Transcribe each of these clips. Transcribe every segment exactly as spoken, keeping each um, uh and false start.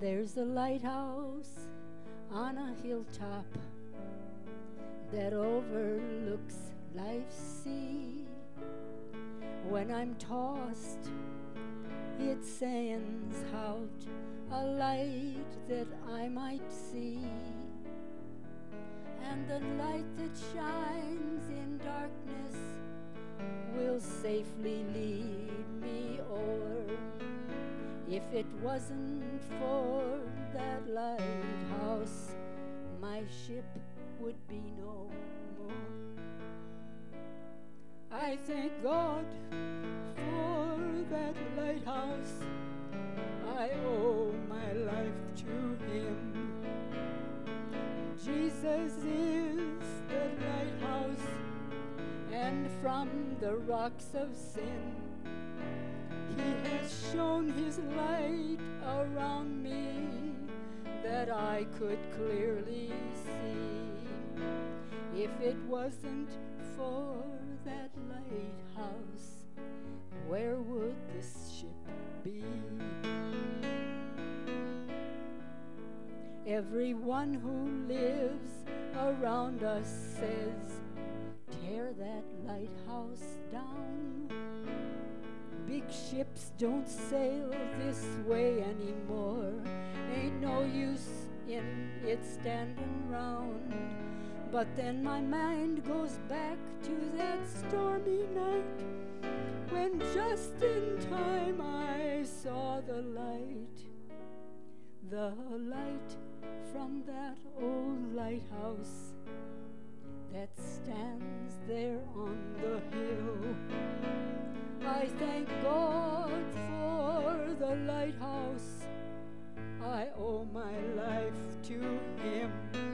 There's a lighthouse on a hilltop that overlooks life's sea. When I'm tossed, it sends out a light that I might see. And the light that shines in darkness will safely lead me o'er. If it wasn't for that lighthouse, my ship would be no more. I thank God for that lighthouse. I owe my life to Him. Jesus is the lighthouse, and from the rocks of sin, He has shown His light around me that I could clearly see. If it wasn't for that lighthouse, where would this ship be? Everyone who lives around us says, tear that lighthouse down. Big ships don't sail this way anymore. Ain't no use in it standing round. But then my mind goes back to that stormy night when just in time I saw the light. The light from that old lighthouse that stands there on the hill. I thank God for the lighthouse. I owe my life to Him.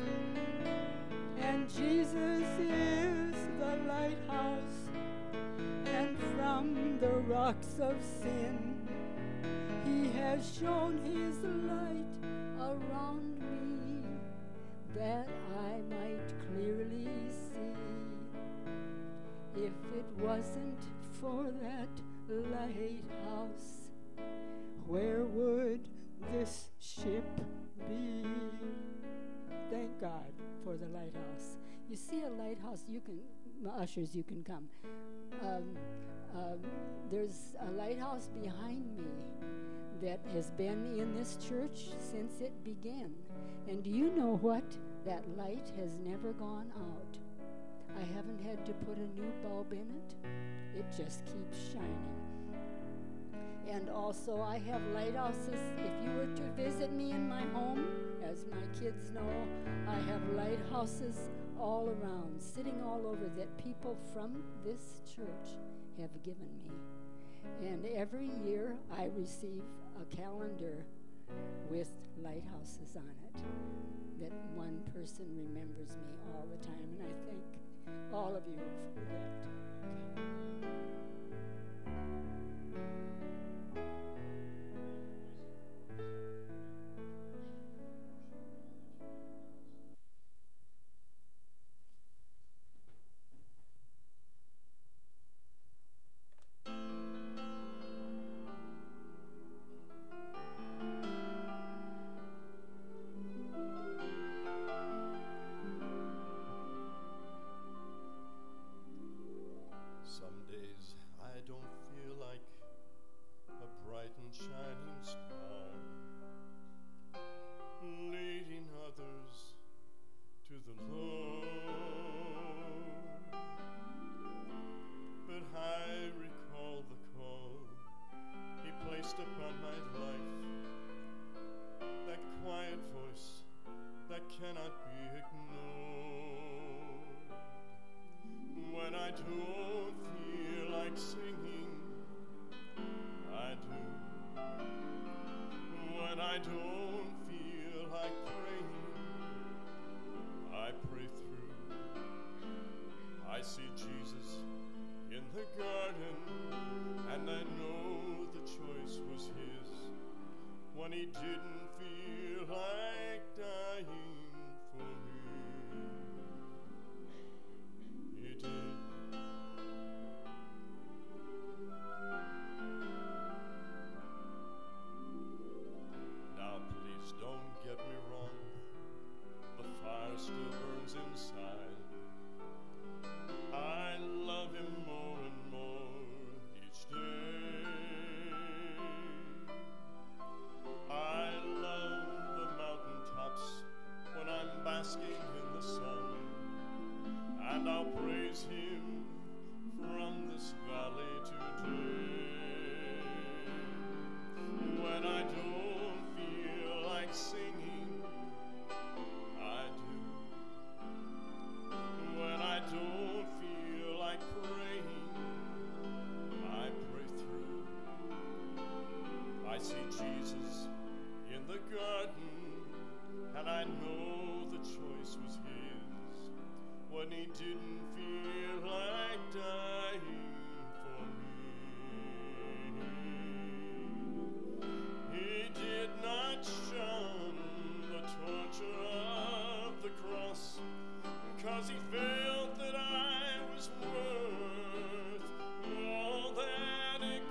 And Jesus is the lighthouse, and from the rocks of sin, He has shown His light around me that I might clearly see. If it wasn't for that lighthouse, where would this ship be? Thank God for the lighthouse. You see a lighthouse, you can, ushers, you can come. Um, um, there's a lighthouse behind me that has been in this church since it began. And do you know what? That light has never gone out. I haven't had to put a new bulb in it. It just keeps shining. And also I have lighthouses. If you were to visit me in my home, as my kids know, I have lighthouses all around, sitting all over, that people from this church have given me. And every year I receive a calendar with lighthouses on it that one person remembers me all the time, and I thank all of you for that. Some days I don't feel like a bright and shining star, leading others to the Lord. But I recall the call He placed upon my life, that quiet voice that cannot be ignored. When I don't feel like singing, I do. When I don't feel like praying, I pray through. I see Jesus in the garden, and I know the choice was His when He didn't feel like dying for me. He did. Now please Jesus in the garden, and I know the choice was his when he didn't feel like dying for me. He did not shun the torture of the cross, 'cause he felt that I was worth all that it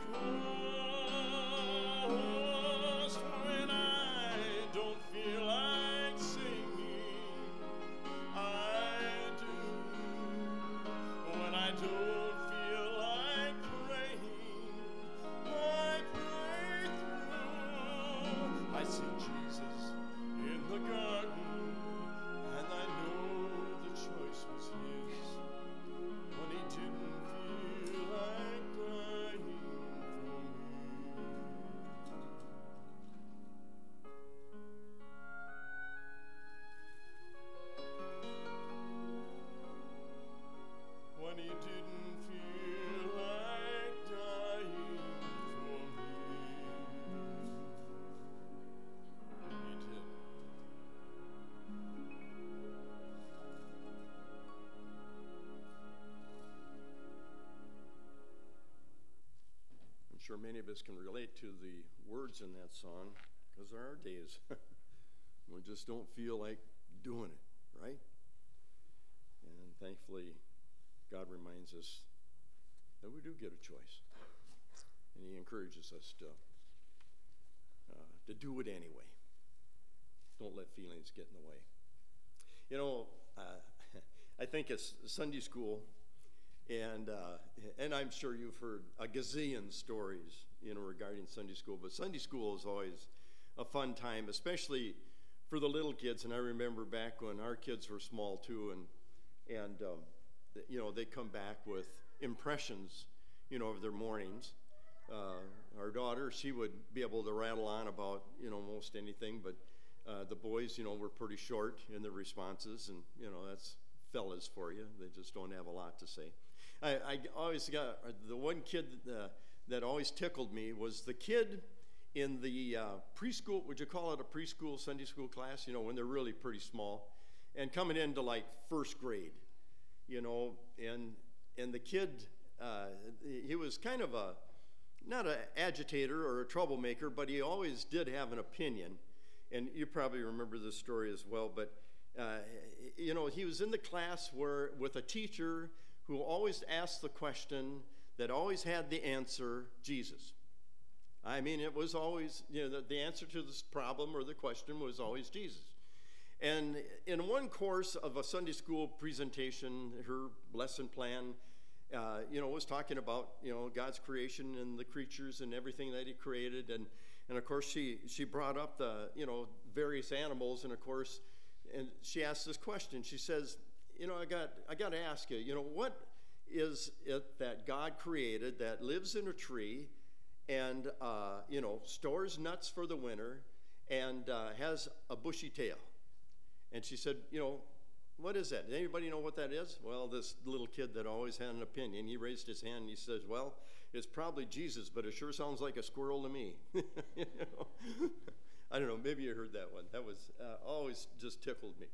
cost. When I don't feel like singing, I do. When I don't feel like praying, I pray through. I see Jesus in the garden, and I know the choice was his when he didn't feel like dying for me. When he didn't feel like dying for me. He did. I'm sure many of us can relate to the words in that song, because there are days we just don't feel like doing it, right? And thankfully, God reminds us that we do get a choice, and he encourages us to uh, to do it anyway. Don't let feelings get in the way. You know, uh, I think it's Sunday school, and uh, and I'm sure you've heard a gazillion stories, you know, regarding Sunday school. But Sunday school is always a fun time, especially for the little kids. And I remember back when our kids were small too, and and um, you know, they come back with impressions, you know, of their mornings. Uh, our daughter, she would be able to rattle on about, you know, most anything, but uh, the boys, you know, were pretty short in their responses, and, you know, that's fellas for you. They just don't have a lot to say. I, I always got, the one kid uh, that always tickled me was the kid in the uh, preschool, would you call it a preschool Sunday school class, you know, when they're really pretty small, and coming into like first grade, you know, and and the kid, uh, he was kind of a, not an agitator or a troublemaker, but he always did have an opinion. And you probably remember this story as well, but uh, you know, he was in the class where with a teacher who always asked the question that always had the answer, Jesus. I mean, it was always, you know, the, the answer to this problem or the question was always Jesus. And in one course of a Sunday school presentation, her lesson plan, uh, you know, was talking about, you know, God's creation and the creatures and everything that he created. And, and of course, she, she brought up the, you know, various animals. And of course, and she asked this question. She says, you know, I got, I got to ask you, you know, what is it that God created that lives in a tree and, uh, you know, stores nuts for the winter and uh, has a bushy tail? And she said, you know, what is that? Does anybody know what that is? Well, this little kid that always had an opinion, he raised his hand and he says, well, it's probably Jesus, but it sure sounds like a squirrel to me. You know? I don't know, maybe you heard that one. That was uh, always just tickled me.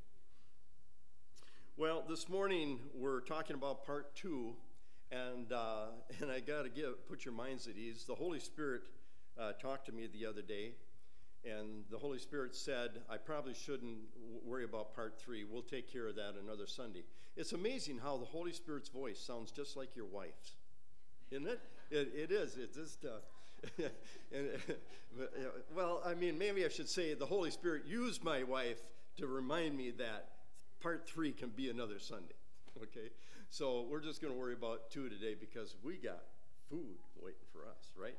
Well, this morning we're talking about part two, and uh, and I got to give put your minds at ease. The Holy Spirit uh, talked to me the other day, and the Holy Spirit said, I probably shouldn't worry about part three. We'll take care of that another Sunday. It's amazing how the Holy Spirit's voice sounds just like your wife's, isn't it? It, it is. It's just, uh, and, uh, well, I mean, maybe I should say the Holy Spirit used my wife to remind me that part three can be another Sunday, okay? So we're just going to worry about two today because we got food waiting for us, right?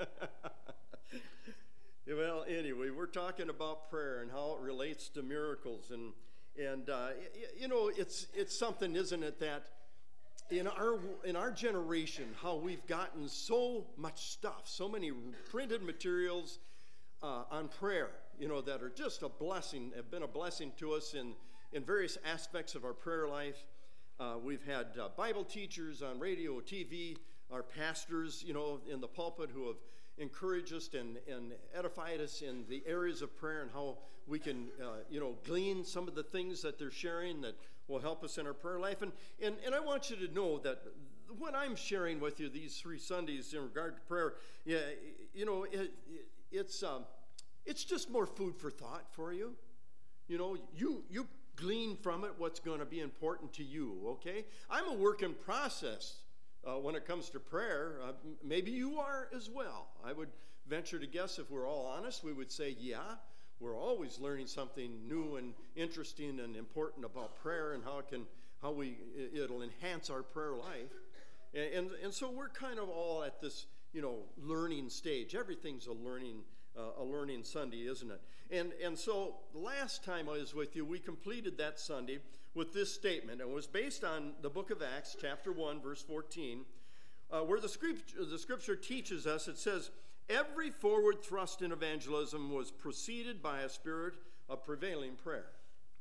Well, anyway, we're talking about prayer and how it relates to miracles, and and uh, you know, it's it's something, isn't it, that in our in our generation, how we've gotten so much stuff, so many printed materials uh, on prayer, you know, that are just a blessing, have been a blessing to us in in various aspects of our prayer life. Uh, we've had uh, Bible teachers on radio, T V, our pastors, you know, in the pulpit who have encouraged us and, and edified us in the areas of prayer and how we can, uh, you know, glean some of the things that they're sharing that will help us in our prayer life. And, and, and I want you to know that what I'm sharing with you these three Sundays in regard to prayer, yeah, you know, it, it's um, it's just more food for thought for you. You know, you you glean from it what's going to be important to you, okay? I'm a work in process uh, when it comes to prayer. Uh, maybe you are as well. I would venture to guess, if we're all honest, we would say, yeah, we're always learning something new and interesting and important about prayer and how it can, how we, it'll enhance our prayer life. And, and, and so we're kind of all at this, you know, learning stage. Everything's a learning Uh, a learning Sunday, isn't it? And and so last time I was with you, we completed that Sunday with this statement, and it was based on the book of Acts, chapter one, verse fourteen, uh, where the scripture, the scripture teaches us. It says, every forward thrust in evangelism was preceded by a spirit of prevailing prayer.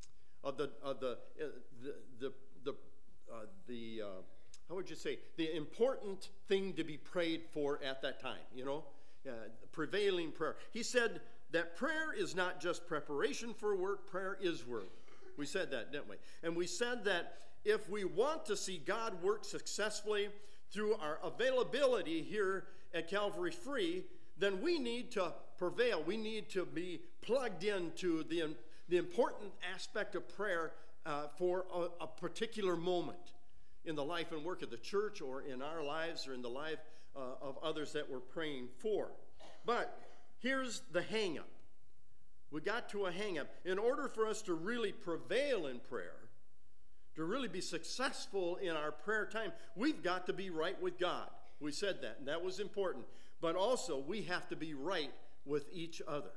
Of the of the uh, the the the, uh, the uh, how would you say, the important thing to be prayed for at that time, you know? Uh, prevailing prayer. He said that prayer is not just preparation for work, prayer is work. We said that, didn't we? And we said that if we want to see God work successfully through our availability here at Calvary Free, then we need to prevail. We need to be plugged into the, the important aspect of prayer uh, for a, a particular moment in the life and work of the church, or in our lives, or in the life Uh, of others that we're praying for. But here's the hang-up. We got to a hang-up. In order for us to really prevail in prayer, to really be successful in our prayer time, we've got to be right with God. We said that, and that was important. But also, we have to be right with each other.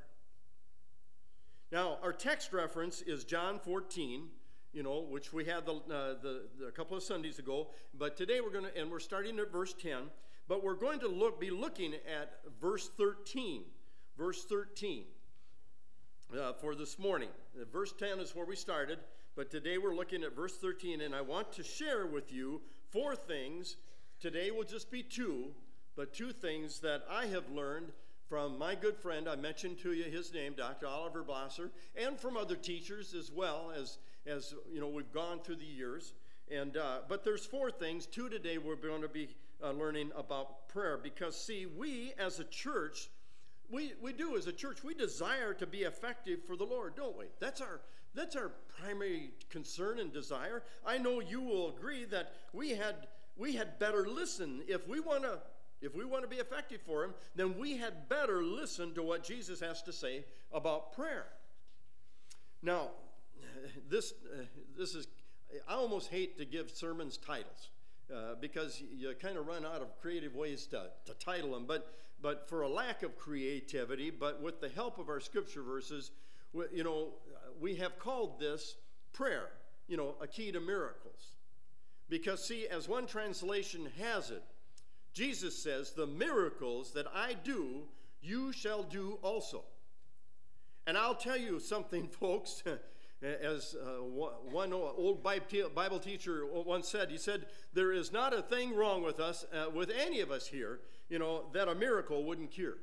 Now, our text reference is John fourteen, you know, which we had the, uh, the, the a couple of Sundays ago. But today we're going to, and we're starting at verse ten. But we're going to look, be looking at verse thirteen. Verse thirteen uh, for this morning. Uh, verse ten is where we started, but today we're looking at verse thirteen, and I want to share with you four things. Today will just be two, but two things that I have learned from my good friend. I mentioned to you his name, Doctor Oliver Blosser, and from other teachers as well, as, as you know, we've gone through the years. And uh, but there's four things. Two today we're going to be Uh, learning about prayer, because see, we as a church, we we do as a church, we desire to be effective for the Lord, don't we? That's our that's our primary concern and desire. I know you will agree that we had we had better listen if we want to if we want to be effective for him, then we had better listen to what Jesus has to say about prayer. Now, this uh, this is I almost hate to give sermons titles. Uh, because you kind of run out of creative ways to, to title them. But, but for a lack of creativity, but with the help of our scripture verses, we, you know, we have called this prayer, you know, a key to miracles. Because see, as one translation has it, Jesus says, the miracles that I do, you shall do also. And I'll tell you something, folks. As uh, one old Bible teacher once said, he said, there is not a thing wrong with us, uh, with any of us here, you know, that a miracle wouldn't cure.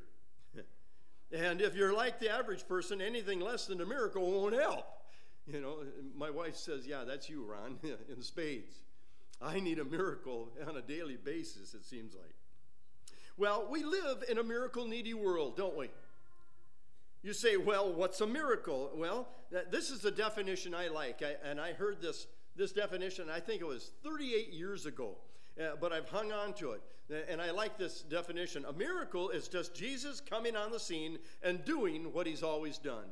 And if you're like the average person, anything less than a miracle won't help. You know, my wife says, yeah, that's you, Ron, in spades. I need a miracle on a daily basis, it seems like. Well, we live in a miracle-needy world, don't we? You say, well, what's a miracle? Well, this is the definition I like, I, and I heard this, this definition, I think it was thirty-eight years ago, uh, but I've hung on to it, and I like this definition. A miracle is just Jesus coming on the scene and doing what he's always done.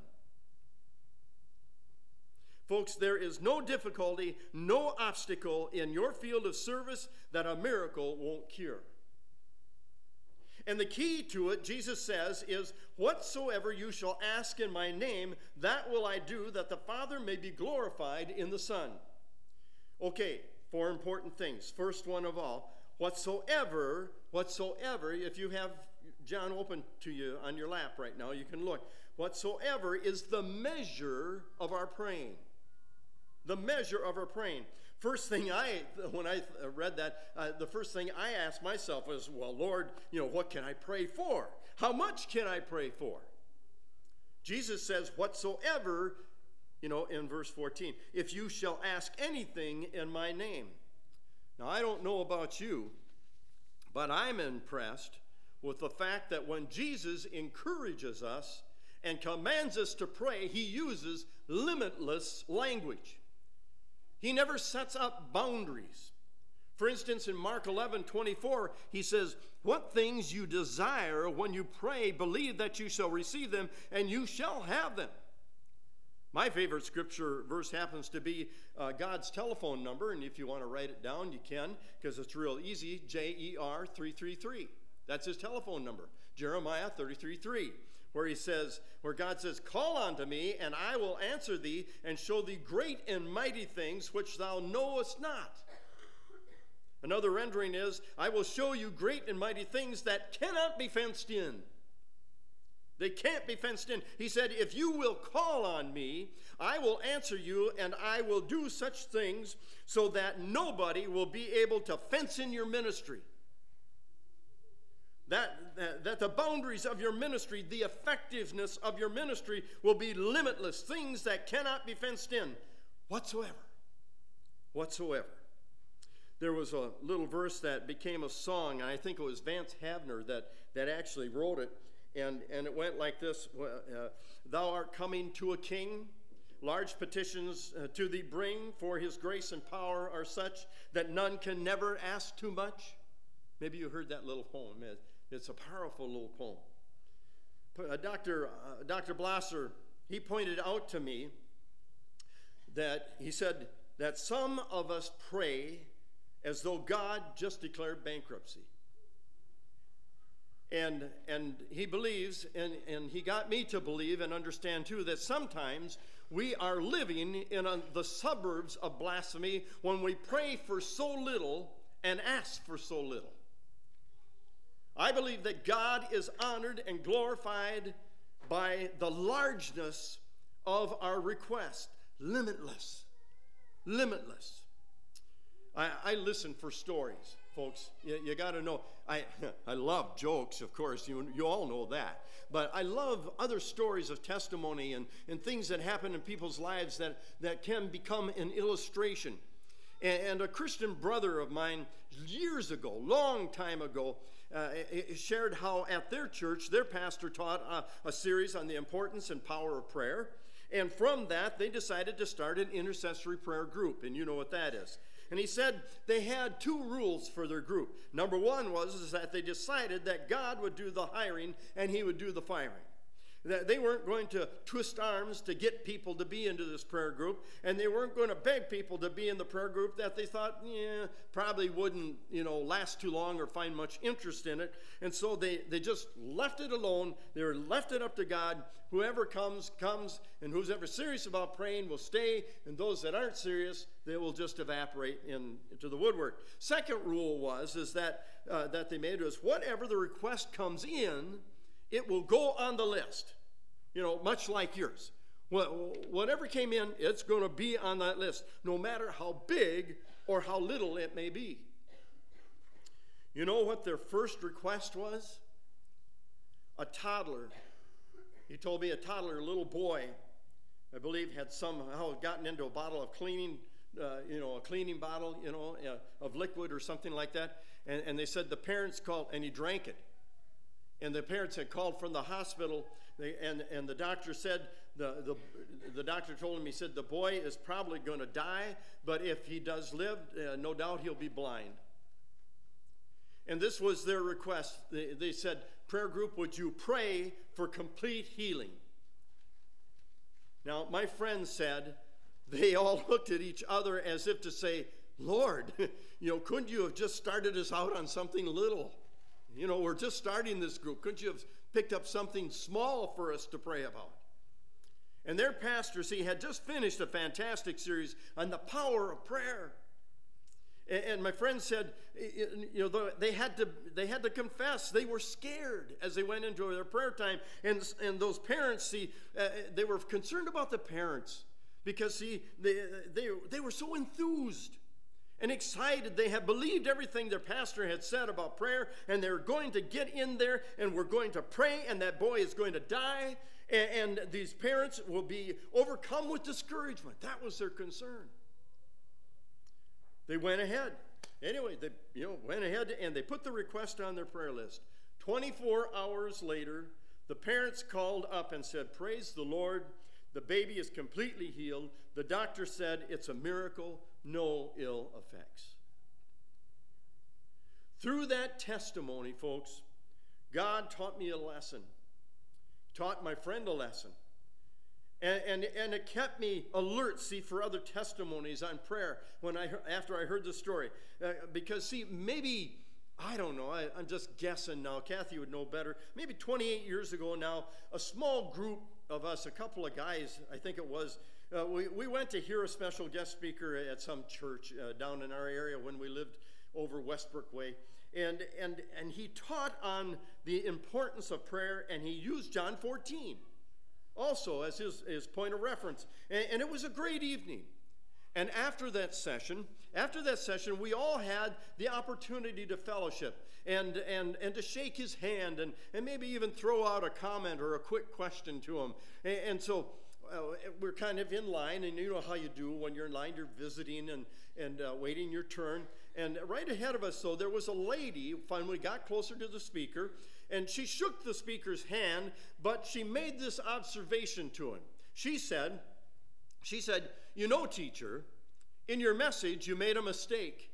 Folks, there is no difficulty, no obstacle in your field of service that a miracle won't cure. And the key to it, Jesus says, is whatsoever you shall ask in my name, that will I do, that the Father may be glorified in the Son. Okay, four important things. First one of all, whatsoever, whatsoever, if you have John open to you on your lap right now, you can look. Whatsoever is the measure of our praying. The measure of our praying. First thing I, when I read that, uh, the first thing I asked myself was, well, Lord, you know, what can I pray for? How much can I pray for? Jesus says, whatsoever, you know, in verse fourteen, if you shall ask anything in my name. Now, I don't know about you, but I'm impressed with the fact that when Jesus encourages us and commands us to pray, he uses limitless language. He never sets up boundaries. For instance, in Mark eleven twenty-four, he says, what things you desire when you pray, believe that you shall receive them, and you shall have them. My favorite scripture verse happens to be uh, God's telephone number, and if you want to write it down, you can, because it's real easy, J E R three three three. That's his telephone number, Jeremiah thirty-three three, where he says, where God says, call unto me, and I will answer thee, and show thee great and mighty things which thou knowest not. Another rendering is, I will show you great and mighty things that cannot be fenced in. They can't be fenced in. He said, if you will call on me, I will answer you, and I will do such things so that nobody will be able to fence in your ministry. That, that, that the boundaries of your ministry, the effectiveness of your ministry will be limitless. Things that cannot be fenced in whatsoever. Whatsoever. There was a little verse that became a song, and I think it was Vance Havner that, that actually wrote it. And, and it went like this, uh, thou art coming to a king, large petitions uh, to thee bring, for his grace and power are such that none can never ask too much. Maybe you heard that little poem. It's a powerful little poem. Uh, Doctor Uh, Doctor Blasser, he pointed out to me that, he said that some of us pray as though God just declared bankruptcy. And and he believes, and, and he got me to believe and understand too, that sometimes we are living in a, the suburbs of blasphemy when we pray for so little and ask for so little. I believe that God is honored and glorified by the largeness of our request. Limitless. Limitless. I, I listen for stories, folks. You, you got to know. I I love jokes, of course. You, you all know that. But I love other stories of testimony and, and things that happen in people's lives that, that can become an illustration. And, and a Christian brother of mine years ago, long time ago, uh, shared how at their church, their pastor taught a, a series on the importance and power of prayer. And from that, they decided to start an intercessory prayer group. And you know what that is. And he said they had two rules for their group. Number one was is that they decided that God would do the hiring and he would do the firing. That they weren't going to twist arms to get people to be into this prayer group, and they weren't going to beg people to be in the prayer group that they thought, yeah, probably wouldn't, you know, last too long or find much interest in it. And so they, they just left it alone. They were left it up to God. Whoever comes, comes, and who's ever serious about praying will stay, and those that aren't serious, they will just evaporate in, into the woodwork. Second rule was is that, uh, that they made was whatever the request comes in, it will go on the list. You know, much like yours. Whatever came in, it's going to be on that list, no matter how big or how little it may be. You know what their first request was? A toddler. He told me a toddler, a little boy, I believe, had somehow gotten into a bottle of cleaning, uh, you know, a cleaning bottle, you know, uh, of liquid or something like that. And, and they said the parents called, and he drank it. And the parents had called from the hospital. They, and, and the doctor said, the, the, the doctor told him, he said, the boy is probably going to die, but if he does live, uh, no doubt he'll be blind. And this was their request. They, they said, prayer group, would you pray for complete healing? Now, my friend said, they all looked at each other as if to say, Lord, you know, couldn't you have just started us out on something little? You know, we're just starting this group. Couldn't you have picked up something small for us to pray about? And their pastor, see, had just finished a fantastic series on the power of prayer. And, and my friend said, you know, they had to they had to confess they were scared as they went into their prayer time. And, and those parents, see, uh, they were concerned about the parents because, see, they, they, they were so enthused. and excited. They have believed everything their pastor had said about prayer, and they're going to get in there, and we're going to pray, and that boy is going to die, and, and these parents will be overcome with discouragement. That was their concern. They went ahead. Anyway, they you know went ahead, and they put the request on their prayer list. twenty-four hours later, the parents called up and said, "Praise the Lord, the baby is completely healed. The doctor said it's a miracle, no ill effects." Through that testimony, folks, God taught me a lesson, taught my friend a lesson, and, and, and it kept me alert, see, for other testimonies on prayer when I, after I heard the story. Uh, because, see, maybe, I don't know, I, I'm just guessing now, Kathy would know better, maybe twenty-eight years ago now, a small group of us, a couple of guys, I think it was, uh, we, we went to hear a special guest speaker at some church uh, down in our area when we lived over Westbrook Way. And, and, and he taught on the importance of prayer, and he used John fourteen also as his, his point of reference. And, and it was a great evening. And after that session, after that session, we all had the opportunity to fellowship and, and, and to shake his hand and, and maybe even throw out a comment or a quick question to him. And, and so uh, we're kind of in line, and you know how you do when you're in line, you're visiting and, and uh, waiting your turn. And right ahead of us, though, there was a lady, finally got closer to the speaker, and she shook the speaker's hand, but she made this observation to him. She said, she said, "You know, teacher, in your message, you made a mistake."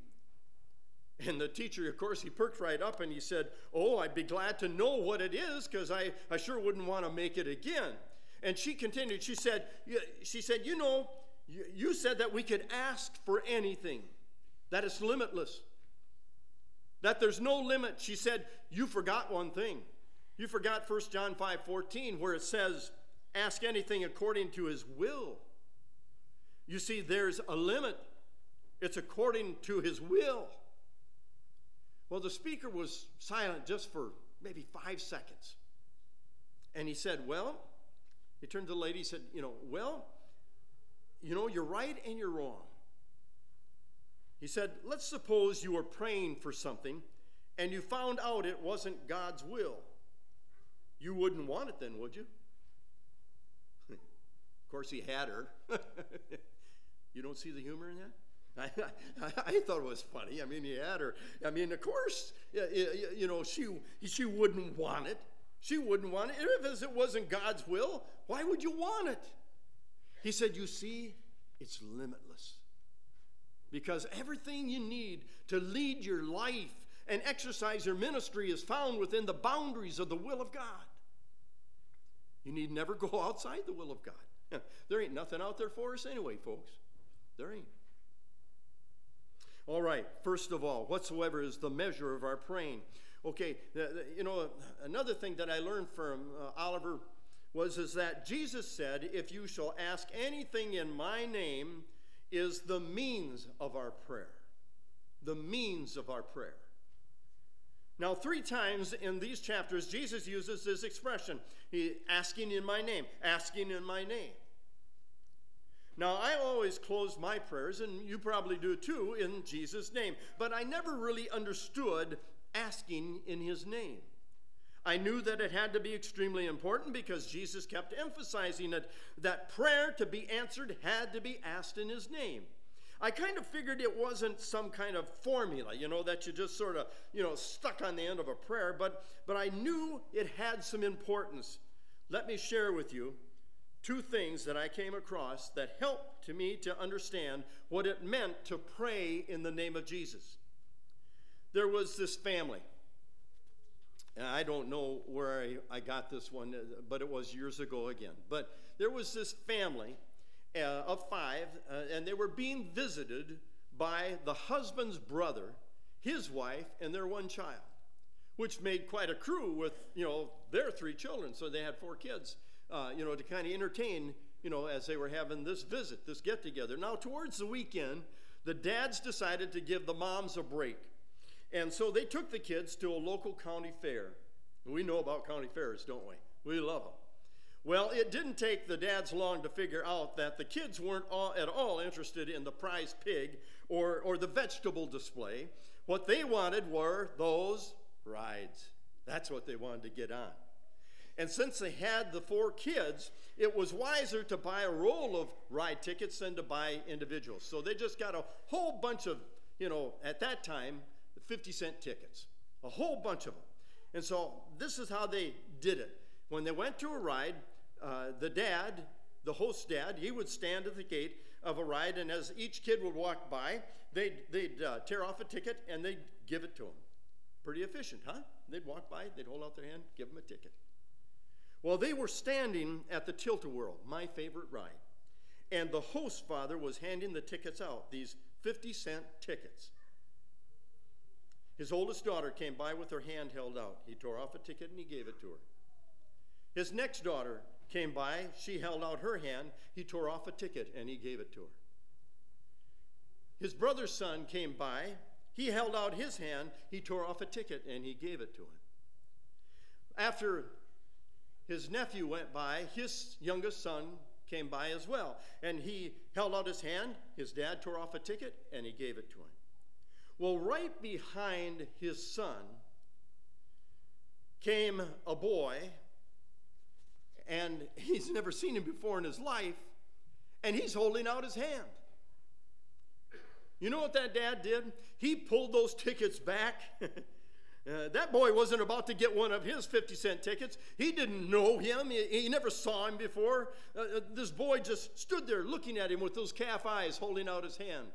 And the teacher, of course, he perked right up and he said, "Oh, I'd be glad to know what it is, because I, I sure wouldn't want to make it again." And she continued, she said, she said, "You know, you, you said that we could ask for anything, that it's limitless, that there's no limit." She said, "You forgot one thing. You forgot First John five fourteen, where it says, ask anything according to his will." You see, there's a limit. It's according to his will. Well, the speaker was silent just for maybe five seconds. And he said, well, he turned to the lady, he said, you know, well, you know, you're right and you're wrong. He said, let's suppose you were praying for something and you found out it wasn't God's will. You wouldn't want it then, would you? Of course, he had her. You don't see the humor in that? I, I, I thought it was funny. I mean, he had her. I mean, of course, you, you know, she, she wouldn't want it. She wouldn't want it. If it wasn't God's will, why would you want it? He said, you see, it's limitless. Because everything you need to lead your life and exercise your ministry is found within the boundaries of the will of God. You need never go outside the will of God. There ain't nothing out there for us anyway, folks. There ain't. All right, first of all, whatsoever is the measure of our praying. Okay, the, the, you know, another thing that I learned from uh, Oliver was is that Jesus said, if you shall ask anything in my name, is the means of our prayer. The means of our prayer. Now, three times in these chapters, Jesus uses this expression. He asking in my name, asking in my name. Now, I always close my prayers, and you probably do too, in Jesus' name. But I never really understood asking in his name. I knew that it had to be extremely important because Jesus kept emphasizing it, that prayer to be answered had to be asked in his name. I kind of figured it wasn't some kind of formula, you know, that you just sort of, you know, stuck on the end of a prayer, but, but I knew it had some importance. Let me share with you two things that I came across that helped to me to understand what it meant to pray in the name of Jesus. There was this family. And I don't know where I, I got this one, but it was years ago again. But there was this family uh, of five, uh, and they were being visited by the husband's brother, his wife, and their one child, which made quite a crew with, you know, their three children. So they had four kids, uh, you know, to kind of entertain, you know, as they were having this visit, this get-together. Now, towards the weekend, the dads decided to give the moms a break. And so they took the kids to a local county fair. We know about county fairs, don't we? We love them. Well, it didn't take the dads long to figure out that the kids weren't all, at all interested in the prize pig or, or the vegetable display. What they wanted were those rides. That's what they wanted to get on. And since they had the four kids, it was wiser to buy a roll of ride tickets than to buy individuals. So they just got a whole bunch of, you know, at that time, fifty cent tickets. A whole bunch of them. And so this is how they did it. When they went to a ride, uh, the dad, the host dad, he would stand at the gate of a ride, and as each kid would walk by, they'd, they'd uh, tear off a ticket and they'd give it to them. Pretty efficient, huh? They'd walk by, they'd hold out their hand, give them a ticket. Well, they were standing at the Tilt-A-Whirl, my favorite ride, and the host father was handing the tickets out, these fifty cent tickets. His oldest daughter came by with her hand held out. He tore off a ticket and he gave it to her. His next daughter came by. She held out her hand. He tore off a ticket and he gave it to her. His brother's son came by. He held out his hand. He tore off a ticket and he gave it to him. After his nephew went by, his youngest son came by as well. And he held out his hand. His dad tore off a ticket and he gave it to him. Well, right behind his son came a boy, and he's never seen him before in his life, and he's holding out his hand. You know what that dad did? He pulled those tickets back. uh, that boy wasn't about to get one of his fifty cent tickets. He didn't know him. He, he never saw him before. Uh, this boy just stood there looking at him with those calf eyes, holding out his hand.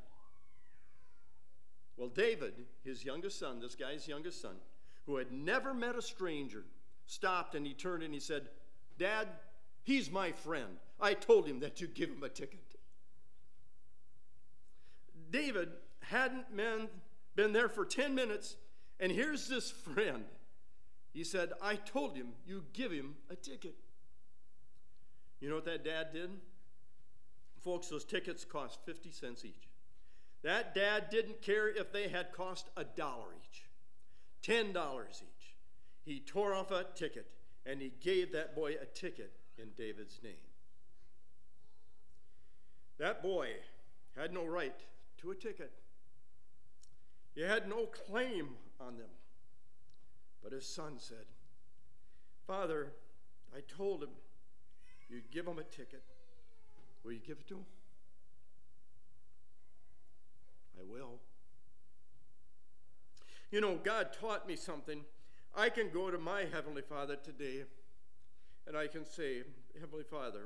Well, David, his youngest son, this guy's youngest son, who had never met a stranger, stopped and he turned and he said, "Dad, he's my friend. I told him that you'd give him a ticket." David hadn't been, been there for ten minutes, and here's this friend. He said, "I told him you'd give him a ticket." You know what that dad did? Folks, those tickets cost fifty cents each. That dad didn't care if they had cost a dollar each, ten dollars each. He tore off a ticket, and he gave that boy a ticket in David's name. That boy had no right to a ticket. He had no claim on them. But his son said, "Father, I told him you'd give him a ticket. Will you give it to him?" "I will." You know, God taught me something. I can go to my Heavenly Father today and I can say, "Heavenly Father,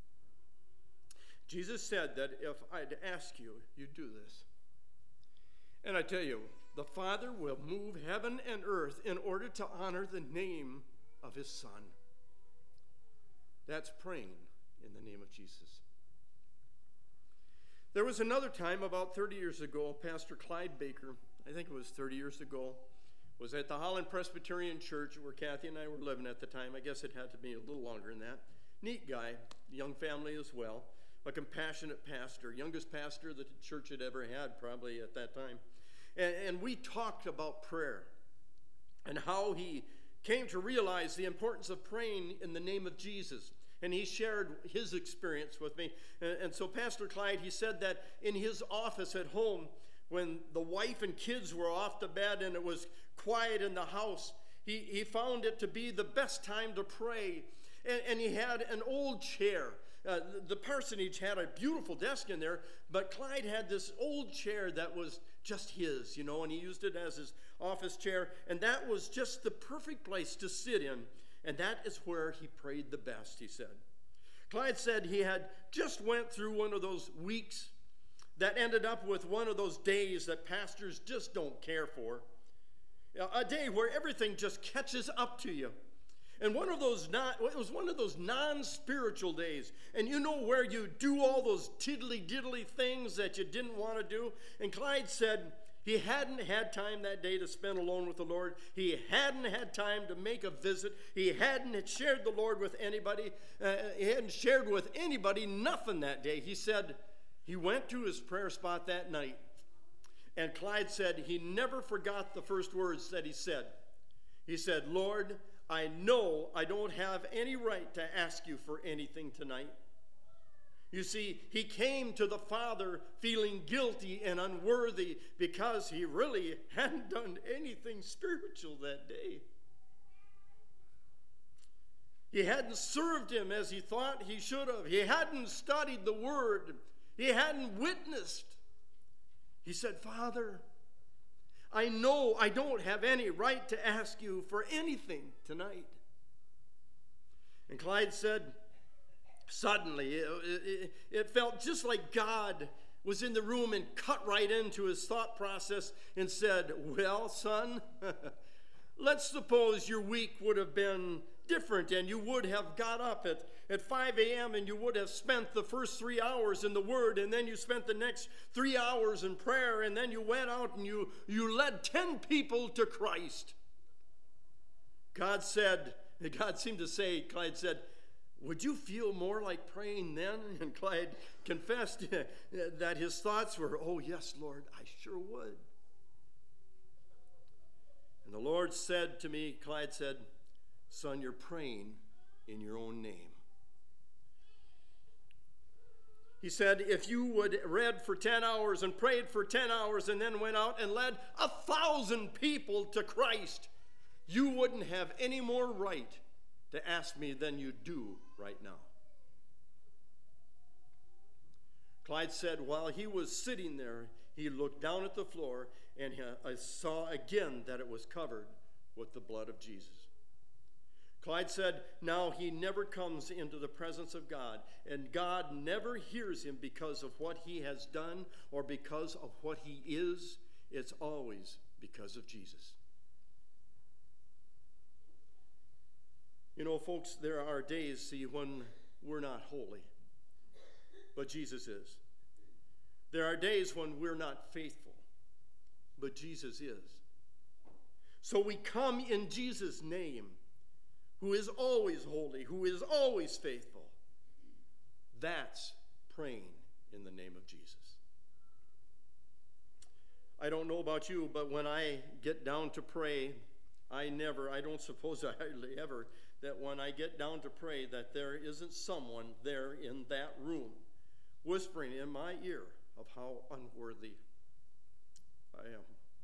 Jesus said that if I'd ask you, you'd do this." And I tell you, the Father will move heaven and earth in order to honor the name of his Son. That's praying in the name of Jesus. There was another time about thirty years ago, Pastor Clyde Baker, I think it was thirty years ago, was at the Holland Presbyterian Church where Kathy and I were living at the time. I guess it had to be a little longer than that. Neat guy, young family as well, a compassionate pastor, youngest pastor the church had ever had probably at that time. And, and we talked about prayer and how he came to realize the importance of praying in the name of Jesus. And he shared his experience with me. And, and so Pastor Clyde, he said that in his office at home, when the wife and kids were off to bed and it was quiet in the house, he, he found it to be the best time to pray. And, and he had an old chair. Uh, the, the parsonage had a beautiful desk in there, but Clyde had this old chair that was just his, you know, and he used it as his office chair. And that was just the perfect place to sit in. And that is where he prayed the best, he said. Clyde said he had just went through one of those weeks that ended up with one of those days that pastors just don't care for. A day where everything just catches up to you. And one of those non, it was one of those non-spiritual days. And you know where you do all those tiddly-diddly things that you didn't want to do? And Clyde said he hadn't had time that day to spend alone with the Lord. He hadn't had time to make a visit. He hadn't shared the Lord with anybody. Uh, he hadn't shared with anybody nothing that day. He said he went to his prayer spot that night. And Clyde said he never forgot the first words that he said. He said, "Lord, I know I don't have any right to ask you for anything tonight. You see, he came to the Father feeling guilty and unworthy because he really hadn't done anything spiritual that day. He hadn't served him as he thought he should have. He hadn't studied the Word. He hadn't witnessed. He said, Father, I know I don't have any right to ask you for anything tonight. And Clyde said, suddenly, it, it, it felt just like God was in the room and cut right into his thought process and said, well, son, let's suppose your week would have been different and you would have got up at, at five a.m. and you would have spent the first three hours in the Word, and then you spent the next three hours in prayer, and then you went out and you, you led ten people to Christ. God said, God seemed to say, Clyde said, would you feel more like praying then? And Clyde confessed that his thoughts were, oh yes, Lord, I sure would. And the Lord said to me, Clyde said, son, you're praying in your own name. He said, if you would read for ten hours and prayed for ten hours and then went out and led a thousand people to Christ, you wouldn't have any more right to ask me than you do right now. Clyde said while he was sitting there, he looked down at the floor and I saw again that it was covered with the blood of Jesus. Clyde said, now he never comes into the presence of God, and God never hears him because of what he has done or because of what he is. It's always because of Jesus. You know, folks, there are days, see, when we're not holy, but Jesus is. There are days when we're not faithful, but Jesus is. So we come in Jesus' name, who is always holy, who is always faithful. That's praying in the name of Jesus. I don't know about you, but when I get down to pray, I never, I don't suppose I hardly ever, that when I get down to pray, that there isn't someone there in that room whispering in my ear of how unworthy I am.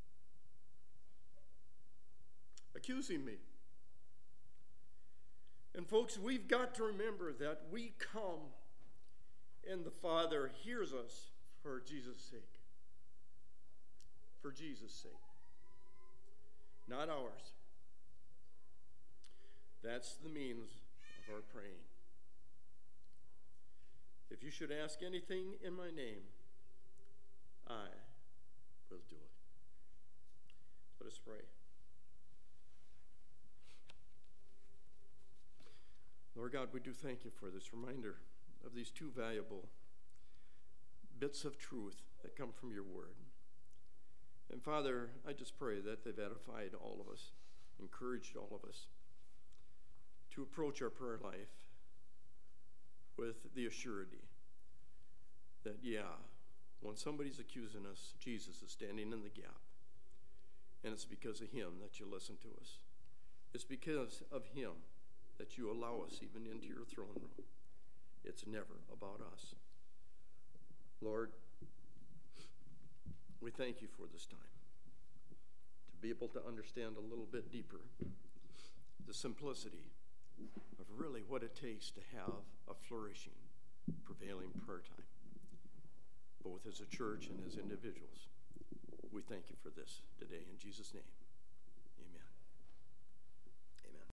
Accusing me. And folks, we've got to remember that we come and the Father hears us for Jesus' sake. For Jesus' sake. Not ours. That's the means of our praying. If you should ask anything in my name, I will do it. Let us pray. Lord God, we do thank you for this reminder of these two valuable bits of truth that come from your word. And Father, I just pray that they've edified all of us, encouraged all of us to approach our prayer life with the assurity that, yeah, when somebody's accusing us, Jesus is standing in the gap. And it's because of him that you listen to us. It's because of him that you allow us even into your throne room. It's never about us. Lord, we thank you for this time, to be able to understand a little bit deeper the simplicity of really what it takes to have a flourishing, prevailing prayer time, both as a church and as individuals. We thank you for this today in Jesus' name.